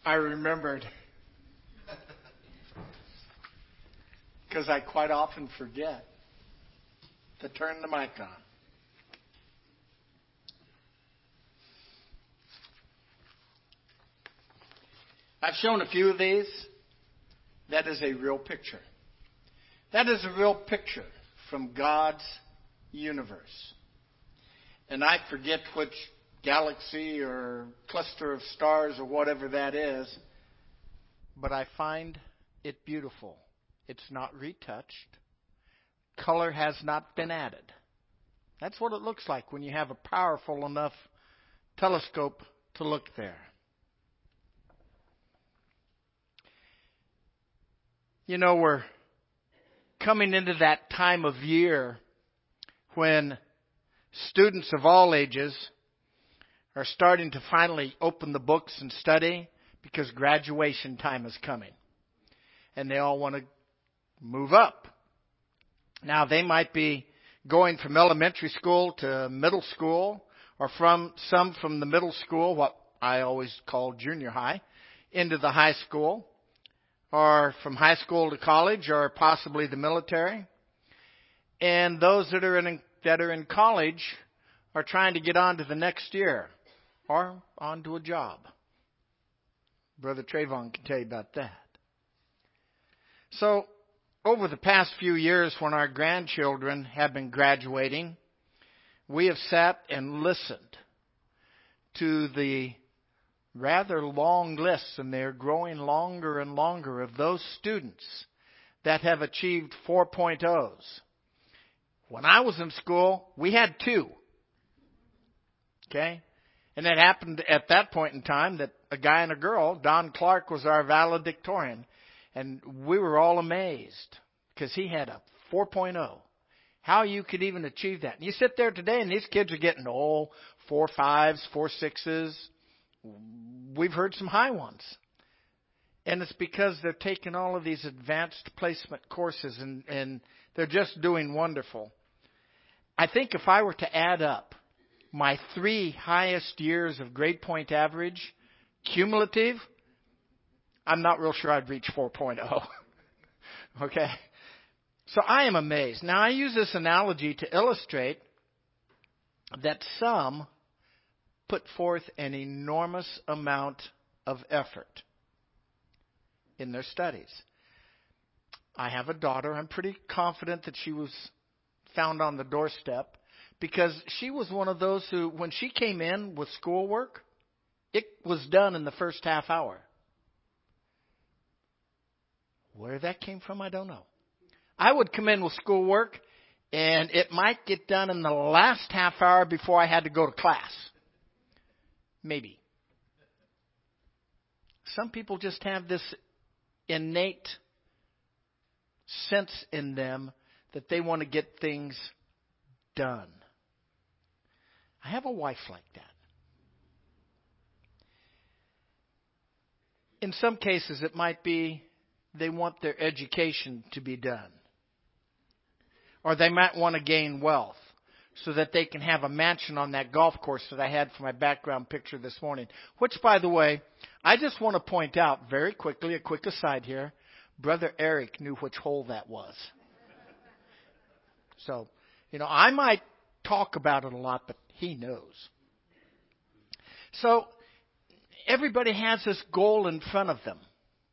I remembered because I quite often forget to turn the mic on. I've shown a few of these. That is a real picture. That is a real picture from God's universe. And I forget which galaxy or cluster of stars or whatever that is, but I find it beautiful. It's not retouched. Color has not been added. That's what it looks like when you have a powerful enough telescope to look there. You know, we're coming into that time of year when students of all ages are starting to finally open the books and study because graduation time is coming. And they all want to move up. Now, they might be going from elementary school to middle school, or from the middle school, what I always call junior high, into the high school, or from high school to college, or possibly the military. And those that are in college are trying to get on to the next year or on to a job. Brother Trayvon can tell you about that. So, over the past few years when our grandchildren have been graduating, we have sat and listened to the rather long lists, and they're growing longer and longer, of those students that have achieved 4.0s. When I was in school, we had 2. Okay? And it happened at that point in time that a guy and a girl, Don Clark was our valedictorian, and we were all amazed because he had a 4.0. How you could even achieve that. And you sit there today and these kids are getting 4.5s, 4.6s. We've heard some high ones. And it's because they're taking all of these advanced placement courses and they're just doing wonderful. I think if I were to add up my 3 highest years of grade point average, cumulative, I'm not real sure I'd reach 4.0. Okay? So I am amazed. Now, I use this analogy to illustrate that some put forth an enormous amount of effort in their studies. I have a daughter. I'm pretty confident that she was found on the doorstep because she was one of those who, when she came in with schoolwork, it was done in the first half hour. Where that came from, I don't know. I would come in with schoolwork, and it might get done in the last half hour before I had to go to class. Maybe. Some people just have this innate sense in them that they want to get things done. I have a wife like that. In some cases, it might be they want their education to be done. Or they might want to gain wealth so that they can have a mansion on that golf course that I had for my background picture this morning. Which, by the way, I just want to point out very quickly, a quick aside here, Brother Eric knew which hole that was. So, I might talk about it a lot, but he knows. So, everybody has this goal in front of them.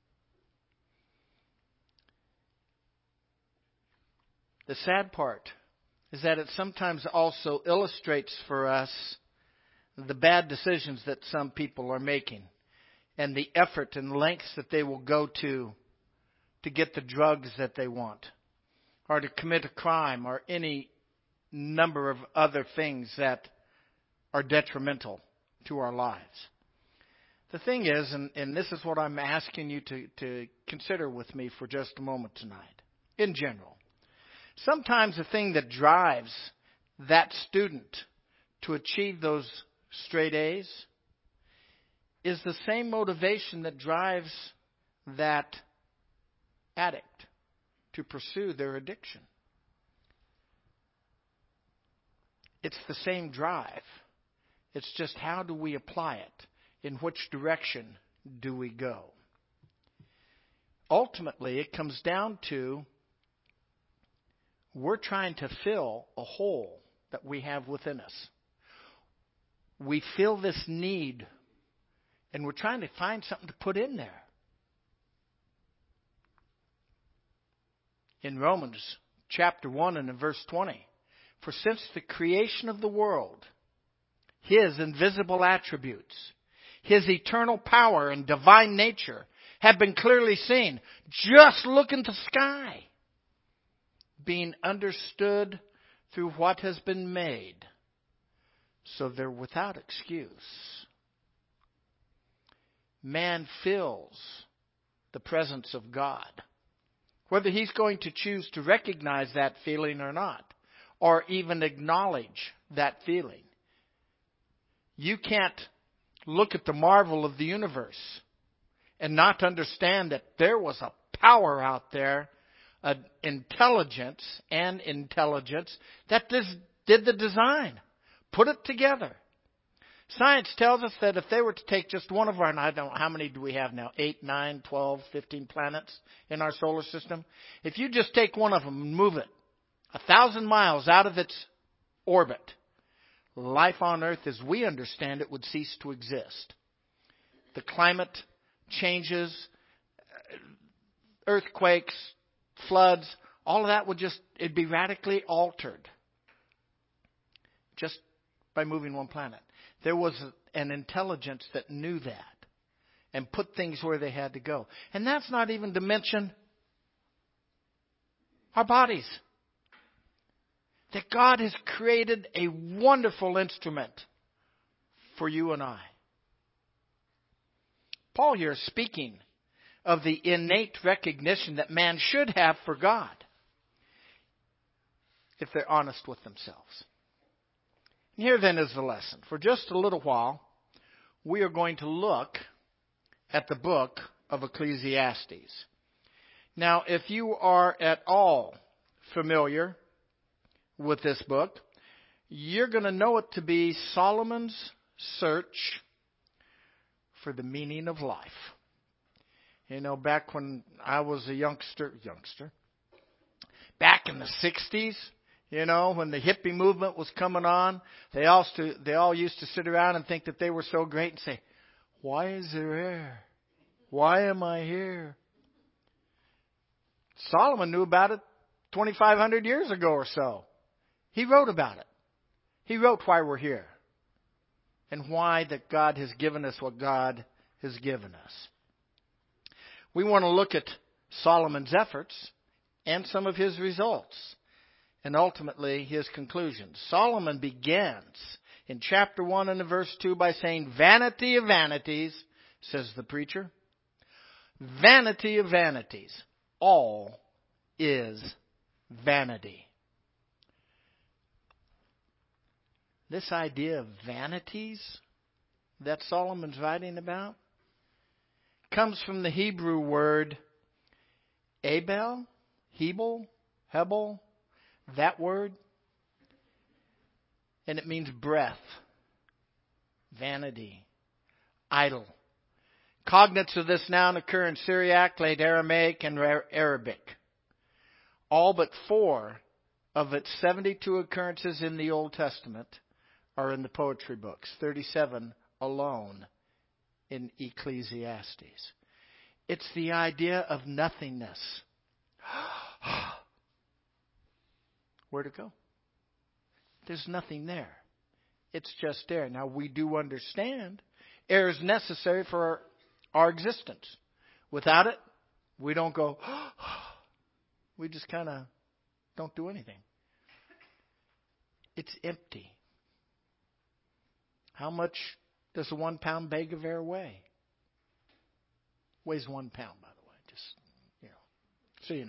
The sad part is that it sometimes also illustrates for us the bad decisions that some people are making and the effort and lengths that they will go to get the drugs that they want or to commit a crime or any number of other things that are detrimental to our lives. The thing is, and this is what I'm asking you to consider with me for just a moment tonight, in general. Sometimes the thing that drives that student to achieve those straight A's is the same motivation that drives that addict to pursue their addiction. It's the same drive. It's just how do we apply it? In which direction do we go? Ultimately, it comes down to we're trying to fill a hole that we have within us. We feel this need, and we're trying to find something to put in there. In Romans chapter 1 and in verse 20, for since the creation of the world, His invisible attributes, His eternal power and divine nature have been clearly seen. Just look into the sky, being understood through what has been made, so they're without excuse. Man feels the presence of God, whether he's going to choose to recognize that feeling or not, or even acknowledge that feeling. You can't look at the marvel of the universe and not understand that there was a power out there, an intelligence that did the design, put it together. Science tells us that if they were to take just one of our, and I don't know, how many do we have now? 8, 9, 12, 15 planets in our solar system. If you just take one of them and move it 1,000 miles out of its orbit, life on Earth as we understand it would cease to exist. The climate changes, earthquakes, floods, all of that it'd be radically altered just by moving one planet. There was an intelligence that knew that and put things where they had to go. And that's not even to mention our bodies. That God has created a wonderful instrument for you and I. Paul here is speaking of the innate recognition that man should have for God if they're honest with themselves. And here then is the lesson. For just a little while, we are going to look at the book of Ecclesiastes. Now, if you are at all familiar with this book, you're going to know it to be Solomon's search for the meaning of life. You know, back when I was a youngster, back in the 60s, you know, when the hippie movement was coming on, they all used to sit around and think that they were so great and say, why is there air? Why am I here? Solomon knew about it 2,500 years ago or so. He wrote about it. He wrote why we're here and why that God has given us what God has given us. We want to look at Solomon's efforts and some of his results and ultimately his conclusions. Solomon begins in chapter 1 and verse 2 by saying, vanity of vanities, says the preacher. Vanity of vanities. All is vanity. This idea of vanities that Solomon's writing about comes from the Hebrew word Hebel, that word. And it means breath, vanity, idle. Cognates of this noun occur in Syriac, Late Aramaic, and Arabic. All but 4 of its 72 occurrences in the Old Testament are in the poetry books, 37 alone in Ecclesiastes. It's the idea of nothingness. Where to go? There's nothing there. It's just air. Now, we do understand air is necessary for our existence. Without it, we don't go, we just kind of don't do anything. It's empty. How much does a 1-pound bag of air weigh? Weighs 1 pound, by the way, just, so you know.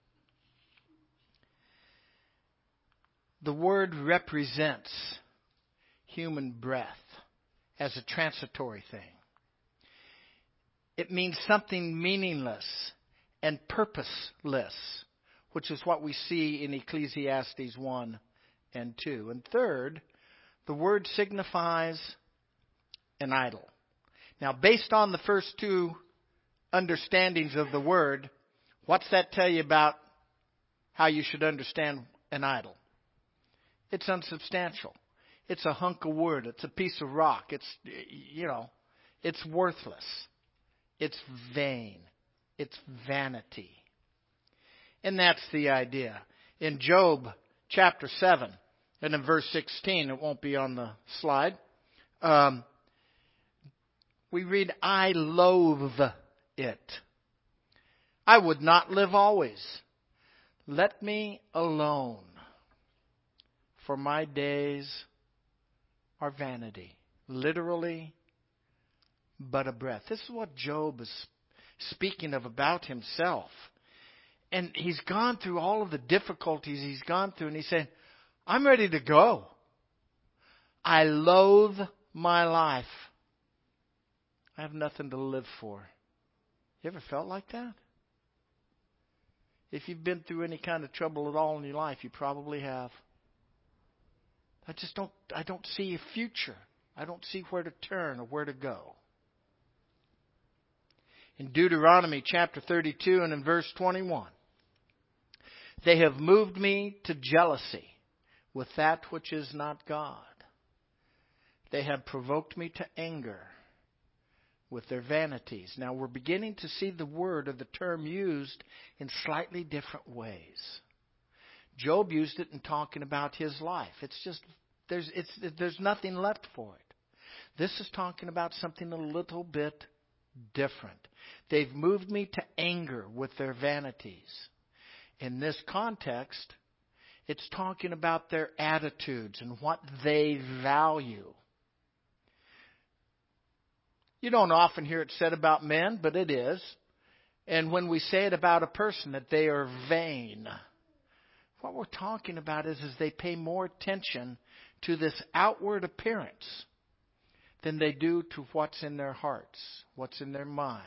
The word represents human breath as a transitory thing. It means something meaningless and purposeless, which is what we see in Ecclesiastes 1 and 2. And third, the word signifies an idol. Now, based on the first two understandings of the word, what's that tell you about how you should understand an idol? It's unsubstantial. It's a hunk of wood. It's a piece of rock. It's worthless. It's vain. It's vanity. And that's the idea. In Job chapter 7 and in verse 16, it won't be on the slide, we read, I loathe it. I would not live always. Let me alone, for my days are vanity. Literally, but a breath. This is what Job is speaking of about himself. And he's gone through all of the difficulties he's gone through, and he's saying, I'm ready to go. I loathe my life. I have nothing to live for. You ever felt like that? If you've been through any kind of trouble at all in your life, you probably have. I don't see a future. I don't see where to turn or where to go. In Deuteronomy chapter 32 and in verse 21, they have moved me to jealousy with that which is not God. They have provoked me to anger with their vanities. Now we're beginning to see the word or the term used in slightly different ways. Job used it in talking about his life. It's just, there's nothing left for it. This is talking about something a little bit different. They've moved me to anger with their vanities. In this context, it's talking about their attitudes and what they value. You don't often hear it said about men, but it is. And when we say it about a person, that they are vain, what we're talking about is they pay more attention to this outward appearance than they do to what's in their hearts, what's in their minds.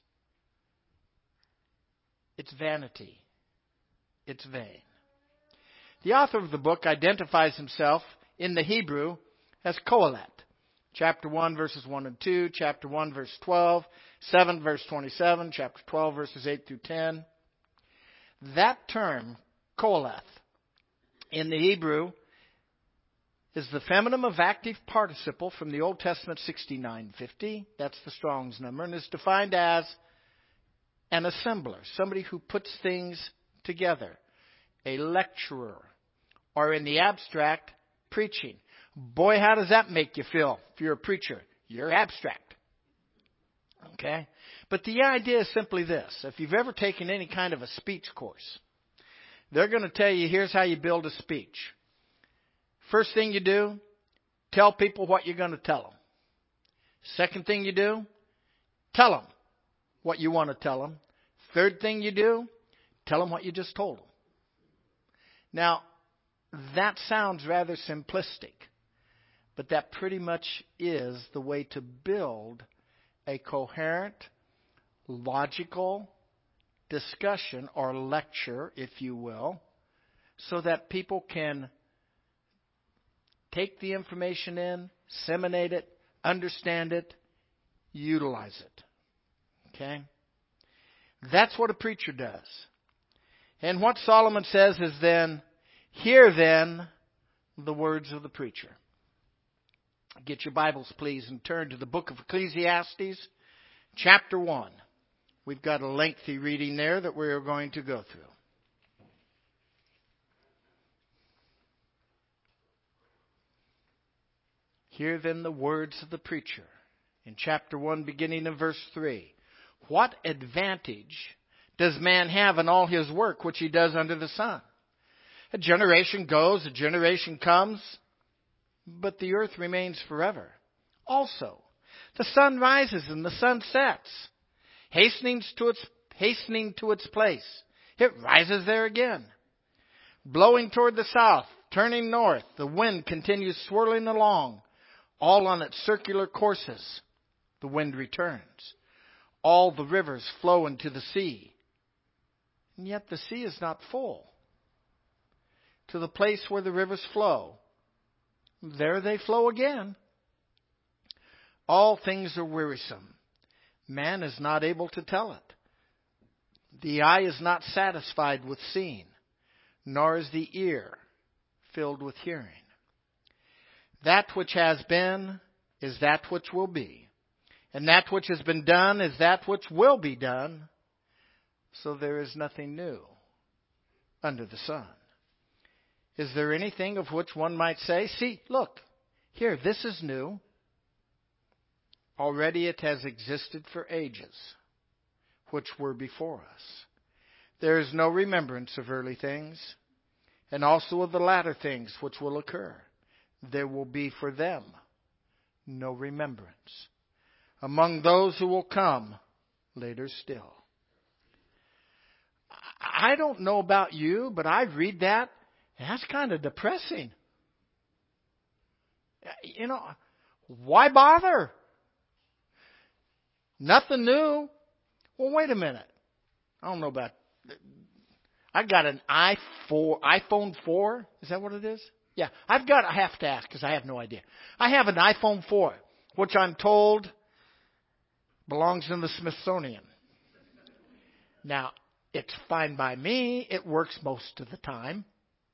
It's vanity. It's vain. The author of the book identifies himself in the Hebrew as Kohelet. Chapter 1, verses 1 and 2, chapter 1, verse 12, 7, verse 27, chapter 12, verses 8 through 10. That term, Koheleth, in the Hebrew, is the feminine of active participle from the Old Testament 6950. That's the Strong's number, and is defined as an assembler, somebody who puts things together, a lecturer, or in the abstract, preaching. Boy, how does that make you feel if you're a preacher? You're abstract. Okay? But the idea is simply this. If you've ever taken any kind of a speech course, they're going to tell you, here's how you build a speech. First thing you do, tell people what you're going to tell them. Second thing you do, tell them what you want to tell them. Third thing you do, tell them what you just told them. Now, that sounds rather simplistic, but that pretty much is the way to build a coherent, logical discussion or lecture, if you will, so that people can take the information in, disseminate it, understand it, utilize it. Okay? That's what a preacher does. And what Solomon says is then, hear then the words of the preacher. Get your Bibles, please, and turn to the book of Ecclesiastes, chapter 1. We've got a lengthy reading there that we're going to go through. Hear then the words of the preacher. In chapter 1, beginning in verse 3. What advantage does man have in all his work which he does under the sun? A generation goes, a generation comes, but the earth remains forever. Also, the sun rises and the sun sets, hastening to its place. It rises there again. Blowing toward the south, turning north, the wind continues swirling along, all on its circular courses. The wind returns. All the rivers flow into the sea. And yet the sea is not full. To the place where the rivers flow, there they flow again. All things are wearisome. Man is not able to tell it. The eye is not satisfied with seeing, nor is the ear filled with hearing. That which has been is that which will be, and that which has been done is that which will be done. So there is nothing new under the sun. Is there anything of which one might say, see, look, here, this is new. Already it has existed for ages, which were before us. There is no remembrance of early things, and also of the latter things which will occur. There will be for them no remembrance among those who will come later still. I don't know about you, but I read that, and that's kind of depressing. You know, why bother? Nothing new. Well, wait a minute. I don't know about... I got an iPhone 4. Is that what it is? Yeah. I have to ask because I have no idea. I have an iPhone 4, which I'm told belongs in the Smithsonian. Now, it's fine by me. It works most of the time.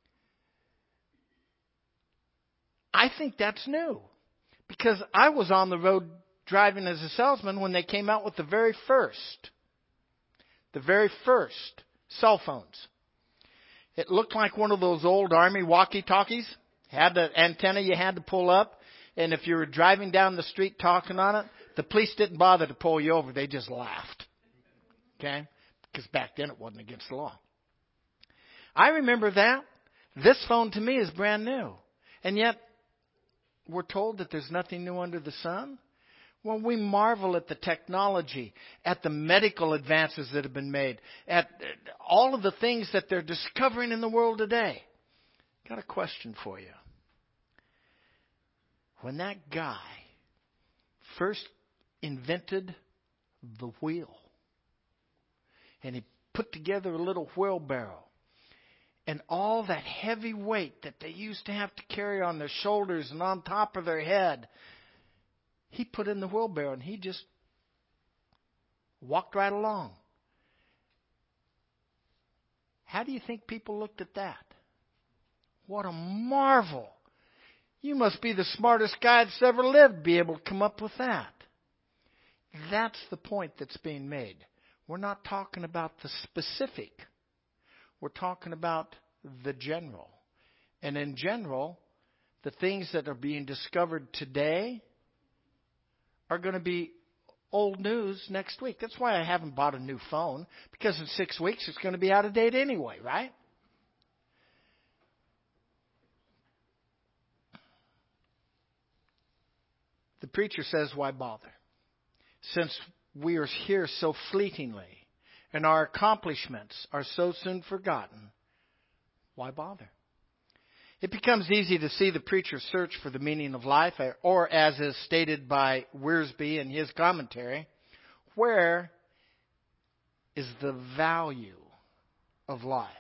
I think that's new because I was on the road driving as a salesman when they came out with the very first cell phones. It looked like one of those old army walkie-talkies. Had the antenna you had to pull up. And if you were driving down the street talking on it, the police didn't bother to pull you over. They just laughed. Okay? Because back then it wasn't against the law. I remember that. This phone to me is brand new. And yet, we're told that there's nothing new under the sun. Well, we marvel at the technology, at the medical advances that have been made, at all of the things that they're discovering in the world today. Got a question for you. When that guy first invented the wheel, and he put together a little wheelbarrow, and all that heavy weight that they used to have to carry on their shoulders and on top of their head, he put in the wheelbarrow and he just walked right along. How do you think people looked at that? What a marvel. You must be the smartest guy that's ever lived to be able to come up with that. That's the point that's being made. We're not talking about the specific. We're talking about the general. And in general, the things that are being discovered today are going to be old news next week. That's why I haven't bought a new phone, because in 6 weeks it's going to be out of date anyway, right? The preacher says, why bother? Since we are here so fleetingly and our accomplishments are so soon forgotten, why bother? It becomes easy to see the preacher's search for the meaning of life, or as is stated by Wiersbe in his commentary, where is the value of life?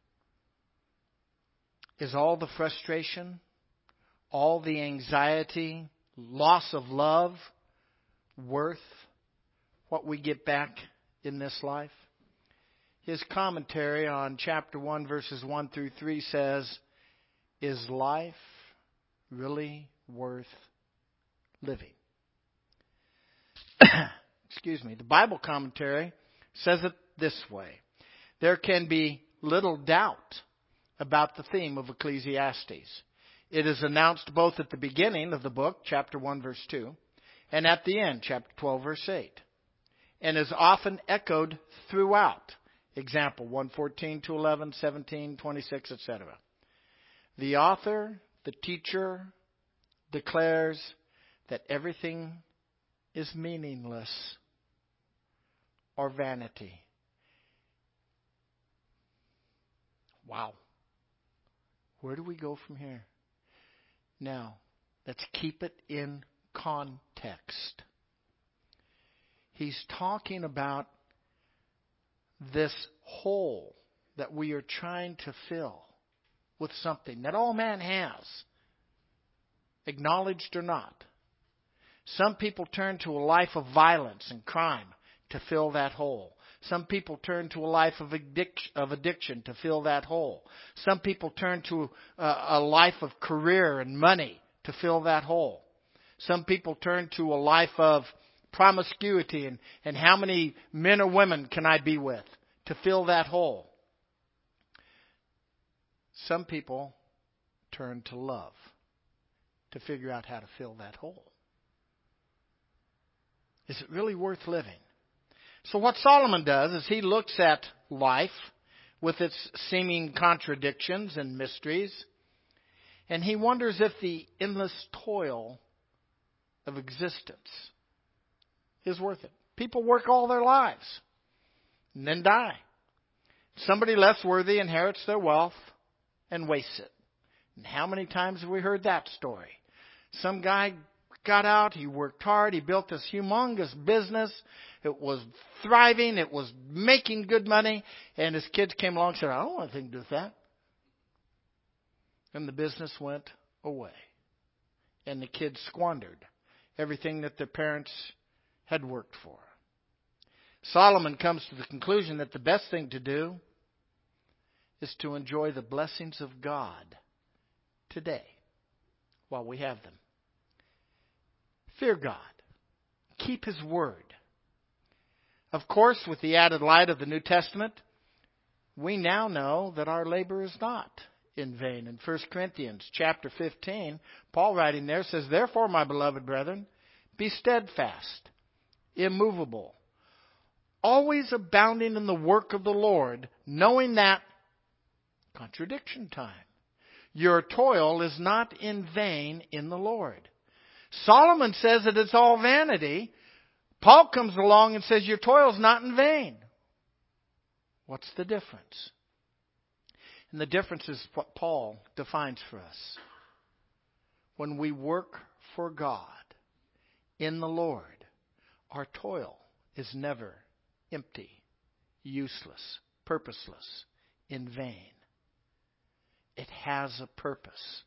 Is all the frustration, all the anxiety, loss of love worth what we get back in this life? His commentary on chapter 1, verses 1 through 3 says, is life really worth living? Excuse me. The Bible commentary says it this way. There can be little doubt about the theme of Ecclesiastes. It is announced both at the beginning of the book, chapter 1, verse 2, and at the end, chapter 12, verse 8, and is often echoed throughout. Example, 1:14 to 11, 17, 26, etc. The author, the teacher, declares that everything is meaningless or vanity. Wow. Where do we go from here? Now, let's keep it in context. He's talking about this hole that we are trying to fill with something that all man has, acknowledged or not. Some people turn to a life of violence and crime to fill that hole. Some people turn to a life of addiction to fill that hole. Some people turn to a life of career and money to fill that hole. Some people turn to a life of promiscuity and how many men or women can I be with to fill that hole. Some people turn to love to figure out how to fill that hole. Is it really worth living? So what Solomon does is he looks at life with its seeming contradictions and mysteries, and he wonders if the endless toil of existence is worth it. People work all their lives and then die. Somebody less worthy inherits their wealth and wastes it. And how many times have we heard that story? Some guy got out, he worked hard, he built this humongous business. It was thriving, it was making good money, and his kids came along and said, I don't want anything to do with that. And the business went away. And the kids squandered everything that their parents had worked for. Solomon comes to the conclusion that the best thing to do is to enjoy the blessings of God today while we have them. Fear God. Keep His word. Of course, with the added light of the New Testament, we now know that our labor is not in vain. In 1 Corinthians chapter 15, Paul writing there says, Therefore, my beloved brethren, be steadfast, immovable, always abounding in the work of the Lord, knowing that, contradiction time, your toil is not in vain in the Lord. Solomon says that it's all vanity. Paul comes along and says your toil is not in vain. What's the difference? And the difference is what Paul defines for us. When we work for God in the Lord, our toil is never empty, useless, purposeless, in vain. It has a purpose.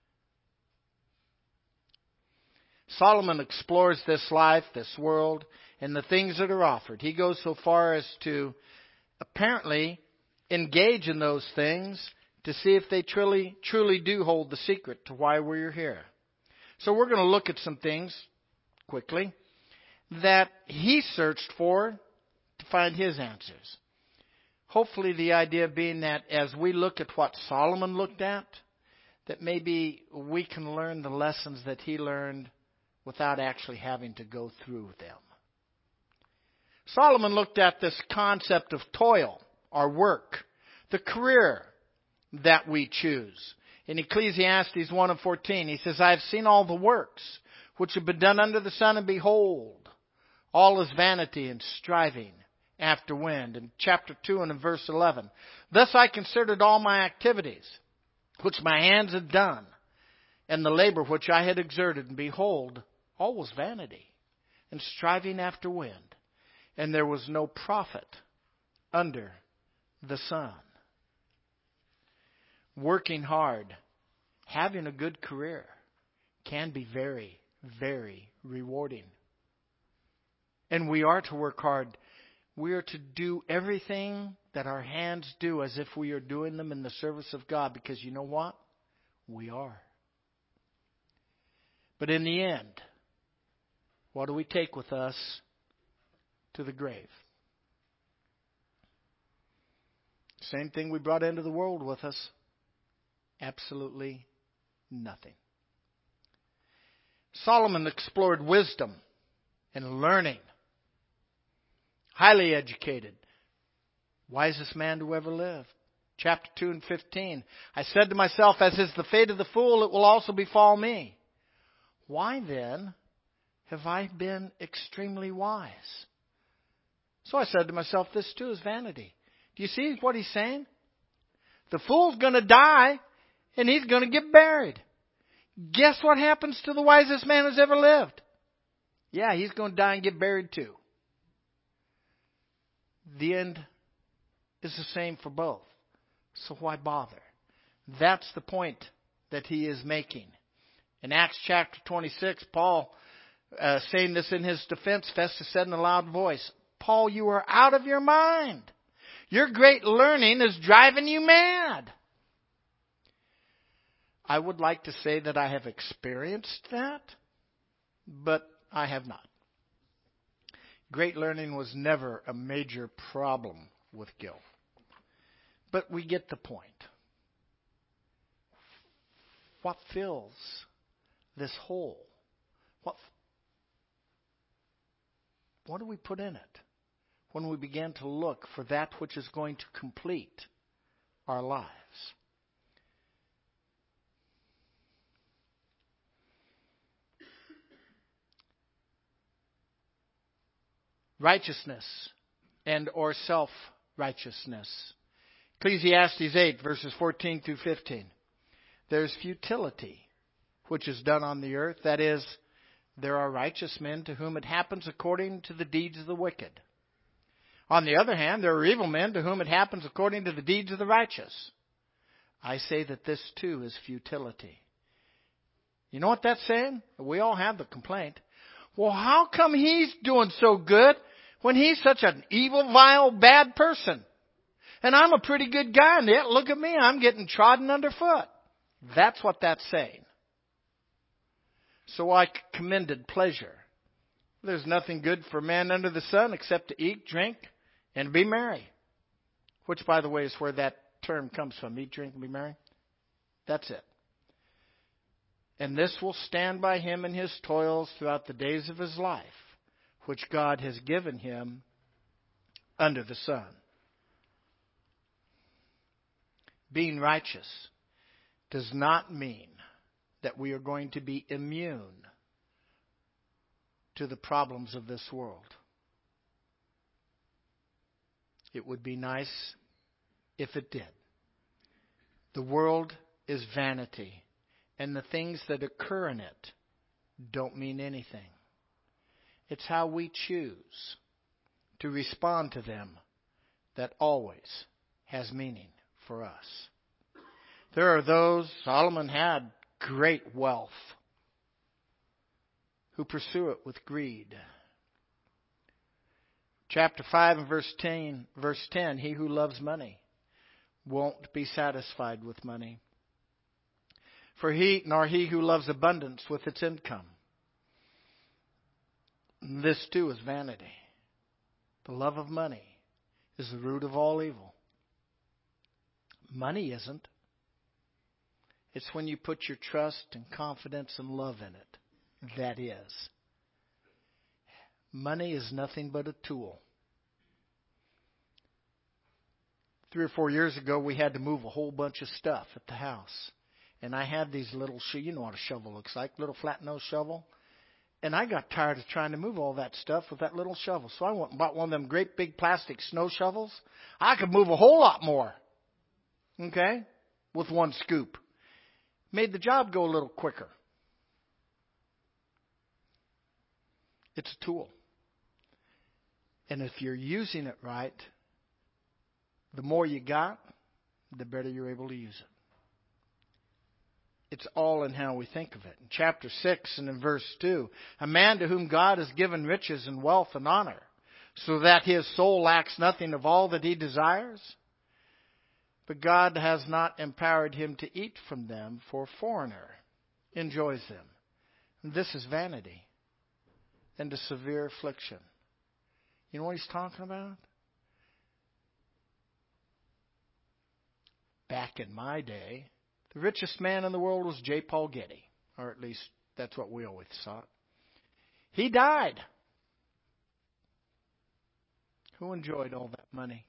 Solomon explores this life, this world, and the things that are offered. He goes so far as to apparently engage in those things to see if they truly do hold the secret to why we're here. So we're going to look at some things quickly that he searched for to find his answers. Hopefully the idea being that as we look at what Solomon looked at, that maybe we can learn the lessons that he learned without actually having to go through them. Solomon looked at this concept of toil, our work, the career that we choose. In Ecclesiastes 1:14, he says, I have seen all the works which have been done under the sun, and behold, all is vanity and striving after wind. In chapter 2 and in verse 11, thus I considered all my activities, which my hands had done, and the labor which I had exerted, and behold, all was vanity and striving after wind, and there was no profit under the sun. Working hard, having a good career can be very, very rewarding. And we are to work hard. We are to do everything that our hands do as if we are doing them in the service of God, because you know what? We are. But in the end, what do we take with us to the grave? Same thing we brought into the world with us. Absolutely nothing. Solomon explored wisdom and learning. Highly educated. Wisest man to ever live. Chapter 2 and 15. I said to myself, as is the fate of the fool, it will also befall me. Why then have I been extremely wise? So I said to myself, this too is vanity. Do you see what he's saying? The fool's going to die and he's going to get buried. Guess what happens to the wisest man who's ever lived? Yeah, he's going to die and get buried too. The end is the same for both. So why bother? That's the point that he is making. In Acts chapter 26, Paul saying this in his defense, Festus said in a loud voice, "Paul, you are out of your mind. Your great learning is driving you mad." I would like to say that I have experienced that, but I have not. Great learning was never a major problem with Gil. But we get the point. What fills this hole? What do we put in it when we begin to look for that which is going to complete our lives? Righteousness and or self-righteousness. Ecclesiastes 8, verses 14 through 15. There's futility which is done on the earth. That is, there are righteous men to whom it happens according to the deeds of the wicked. On the other hand, there are evil men to whom it happens according to the deeds of the righteous. I say that this too is futility. You know what that's saying? We all have the complaint. Well, how come he's doing so good when he's such an evil, vile, bad person? And I'm a pretty good guy, and yet look at me, I'm getting trodden underfoot. That's what that's saying. So I commended pleasure. There's nothing good for man under the sun except to eat, drink, and be merry. Which, by the way, is where that term comes from. Eat, drink, and be merry. That's it. And this will stand by him in his toils throughout the days of his life, which God has given him under the sun. Being righteous does not mean that we are going to be immune to the problems of this world. It would be nice if it did. The world is vanity, and the things that occur in it don't mean anything. It's how we choose to respond to them that always has meaning for us. There are those, Solomon had great wealth, who pursue it with greed. Chapter 5 and verse 10, he who loves money won't be satisfied with money. Nor he who loves abundance with its income. This too is vanity. The love of money is the root of all evil. Money isn't. It's when you put your trust and confidence and love in it. That is. Money is nothing but a tool. 3 or 4 years ago, we had to move a whole bunch of stuff at the house. And I had these little, you know what a shovel looks like, little flat-nosed shovel. And I got tired of trying to move all that stuff with that little shovel. So I went and bought one of them great big plastic snow shovels. I could move a whole lot more. Okay? With one scoop. Made the job go a little quicker. It's a tool. And if you're using it right, the more you got, the better you're able to use it. It's all in how we think of it. In chapter 6 and in verse 2, a man to whom God has given riches and wealth and honor, so that his soul lacks nothing of all that he desires. But God has not empowered him to eat from them, for a foreigner enjoys them. And this is vanity and a severe affliction. You know what he's talking about? Back in my day, the richest man in the world was J. Paul Getty. Or at least that's what we always thought. He died. Who enjoyed all that money?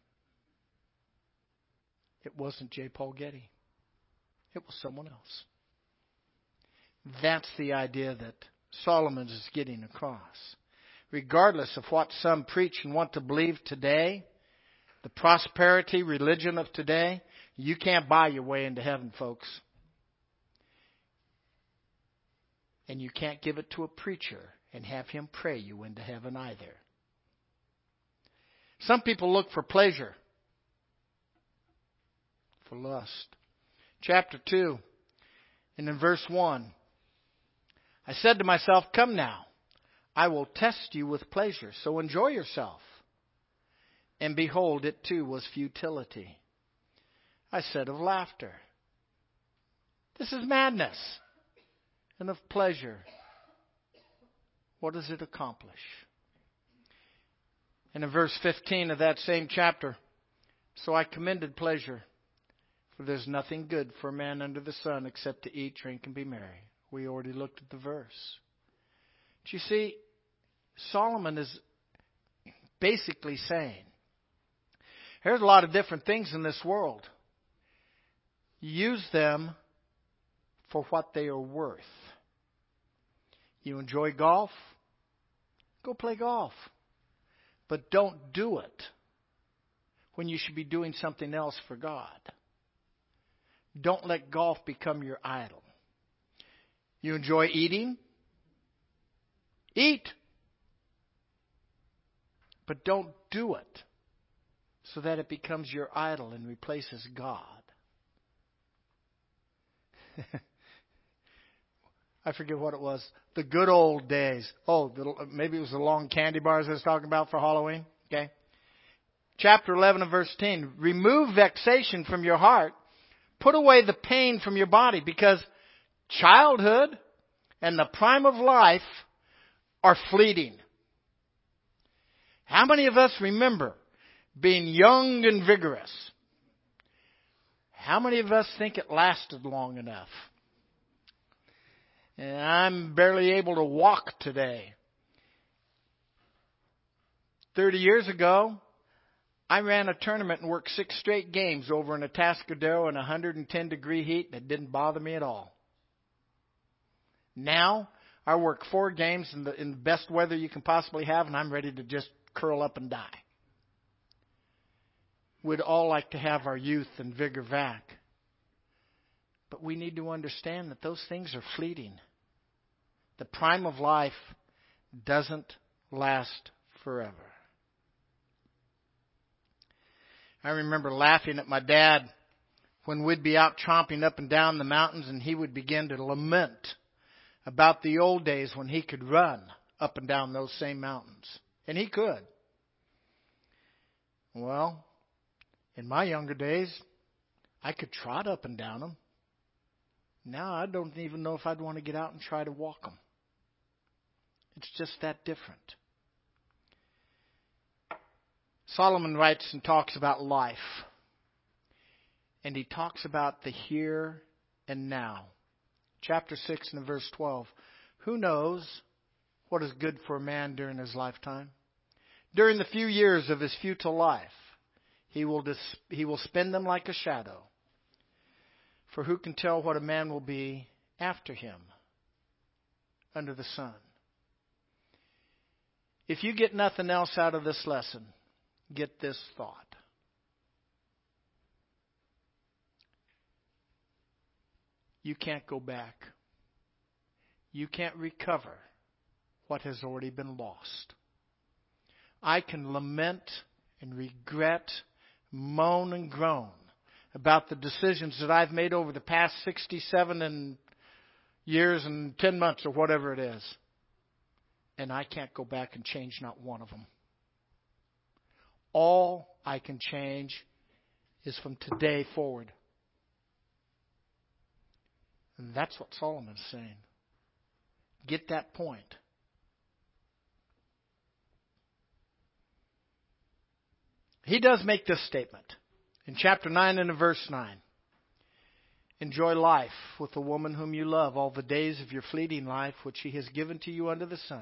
It wasn't J. Paul Getty. It was someone else. That's the idea that Solomon is getting across. Regardless of what some preach and want to believe today, the prosperity religion of today, you can't buy your way into heaven, folks. And you can't give it to a preacher and have him pray you into heaven either. Some people look for pleasure, for lust. Chapter 2, and in verse 1, I said to myself, come now, I will test you with pleasure. So enjoy yourself. And behold, it too was futility. I said of laughter, this is madness. And of pleasure, what does it accomplish? And in verse 15 of that same chapter, so I commended pleasure, for there's nothing good for a man under the sun except to eat, drink, and be merry. We already looked at the verse. But you see, Solomon is basically saying, there's a lot of different things in this world. Use them for what they are worth. You enjoy golf? Go play golf. But don't do it when you should be doing something else for God. Don't let golf become your idol. You enjoy eating? Eat. But don't do it so that it becomes your idol and replaces God. I forget what it was. The good old days. Maybe it was the long candy bars I was talking about for Halloween. Okay. Chapter 11 and verse 10. Remove vexation from your heart. Put away the pain from your body, because childhood and the prime of life are fleeting. How many of us remember being young and vigorous? How many of us think it lasted long enough? And I'm barely able to walk today. 30 years ago, I ran a tournament and worked 6 straight games over in Atascadero in 110-degree heat that didn't bother me at all. Now, I work 4 games in the best weather you can possibly have, and I'm ready to just curl up and die. We'd all like to have our youth and vigor back. But we need to understand that those things are fleeting. The prime of life doesn't last forever. I remember laughing at my dad when we'd be out tromping up and down the mountains, and he would begin to lament about the old days when he could run up and down those same mountains. And he could. Well, in my younger days, I could trot up and down them. Now I don't even know if I'd want to get out and try to walk them. It's just that different. Solomon writes and talks about life. And he talks about the here and now. Chapter 6 and verse 12. Who knows what is good for a man during his lifetime? During the few years of his futile life, he will spend them like a shadow. For who can tell what a man will be after him under the sun? If you get nothing else out of this lesson, get this thought. You can't go back. You can't recover what has already been lost. I can lament and regret, moan and groan about the decisions that I've made over the past 67 years and 10 months or whatever it is. And I can't go back and change not one of them. All I can change is from today forward. And that's what Solomon's saying. Get that point. He does make this statement in chapter 9 and in verse 9. Enjoy life with the woman whom you love all the days of your fleeting life, which he has given to you under the sun.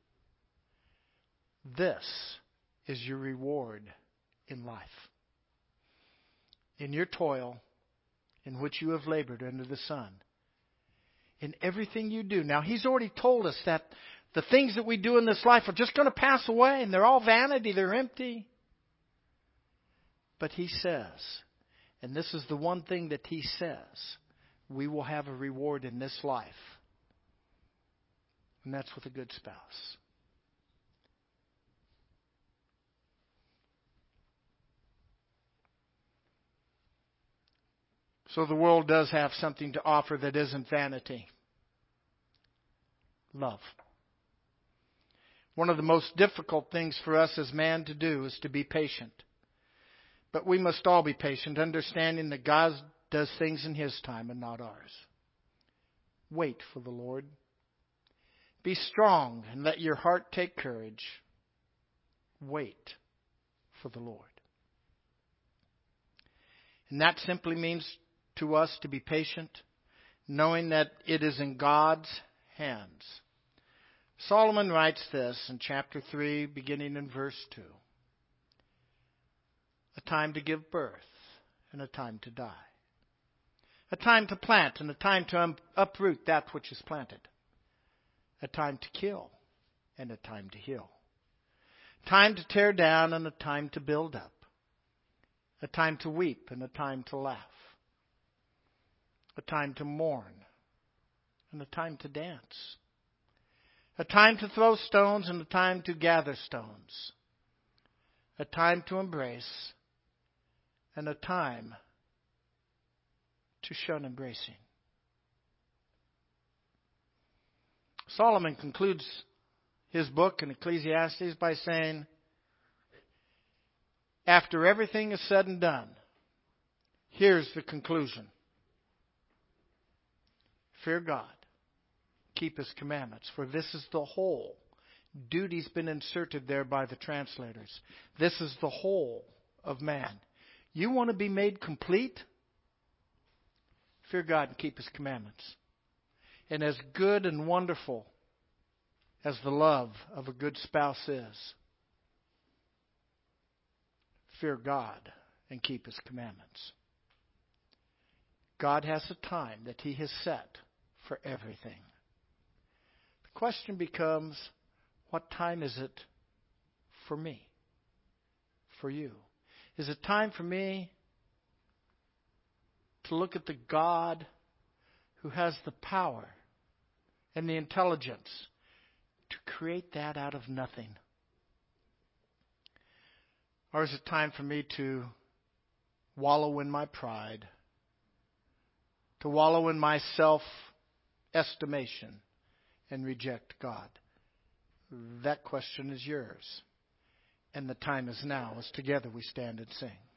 This is your reward in life. In your toil, in which you have labored under the sun. In everything you do. Now, he's already told us that the things that we do in this life are just going to pass away, and they're all vanity, they're empty. But he says, and this is the one thing that he says, we will have a reward in this life. And that's with a good spouse. So the world does have something to offer that isn't vanity. Love. One of the most difficult things for us as man to do is to be patient. But we must all be patient, understanding that God does things in His time and not ours. Wait for the Lord. Be strong and let your heart take courage. Wait for the Lord. And that simply means to us to be patient, knowing that it is in God's hands. Solomon writes this in chapter 3, beginning in verse 2. A time to give birth and a time to die. A time to plant and a time to uproot that which is planted. A time to kill and a time to heal. Time to tear down and a time to build up. A time to weep and a time to laugh. A time to mourn and a time to dance. A time to throw stones and a time to gather stones. A time to embrace and a time to shun embracing. Solomon concludes his book in Ecclesiastes by saying, after everything is said and done, here's the conclusion. Fear God. Keep His commandments, for this is the whole. Duty's been inserted there by the translators. This is the whole of man. You want to be made complete? Fear God and keep His commandments. And as good and wonderful as the love of a good spouse is, fear God and keep His commandments. God has a time that He has set for everything. The question becomes, what time is it for me? For you? Is it time for me to look at the God who has the power and the intelligence to create that out of nothing? Or is it time for me to wallow in my pride, to wallow in my self-estimation and reject God? That question is yours. And the time is now as together we stand and sing.